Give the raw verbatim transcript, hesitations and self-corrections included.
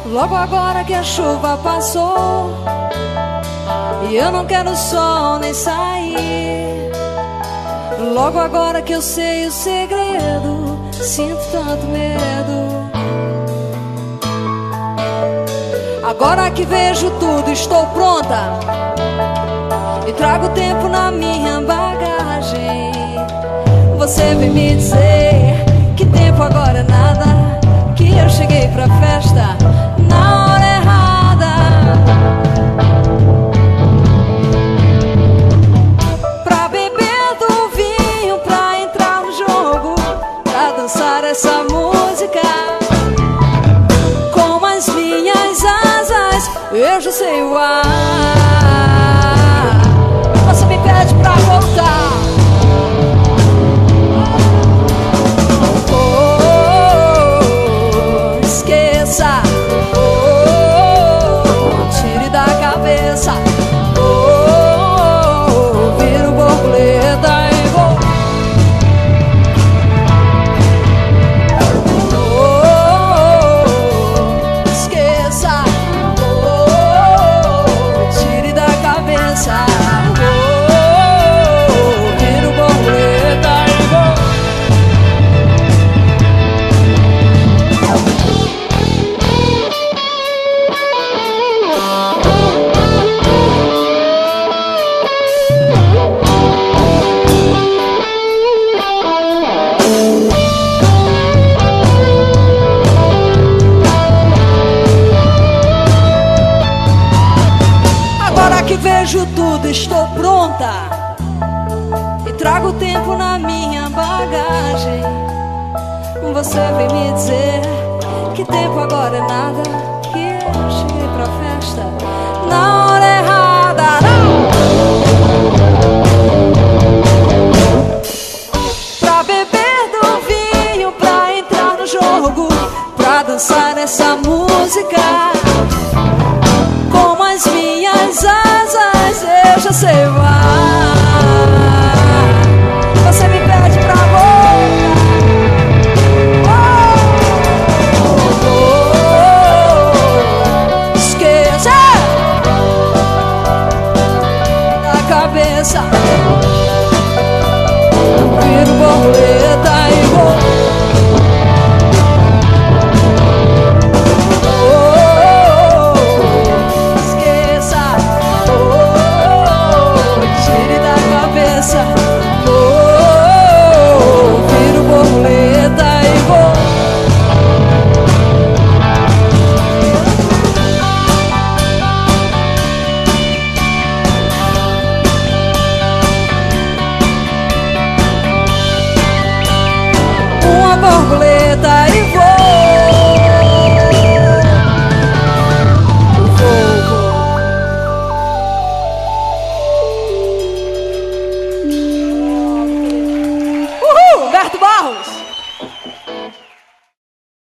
Logo agora que a chuva passou e eu não quero sol nem sair. Logo agora que eu sei o segredo, sinto tanto medo. Agora que vejo tudo, estou pronta e trago o tempo na minha bagagem. Você vem me dizer que tempo agora é nada, que eu cheguei pra festa na hora errada. Pra beber do vinho, pra entrar no jogo, pra dançar essa música com as minhas asas, eu já sei o ar. Você me pede pra voltar. Vejo tudo, estou pronta e trago o tempo na minha bagagem. Você vem me dizer que tempo agora é nada, que eu cheguei pra festa na hora errada. Não! Pra beber do vinho, pra entrar no jogo, pra dançar essa música com as minhas asas, eu já sei voar. Você me pede pra voltar. Oh, oh, oh. Esqueça da cabeça, viro borboleta e vou.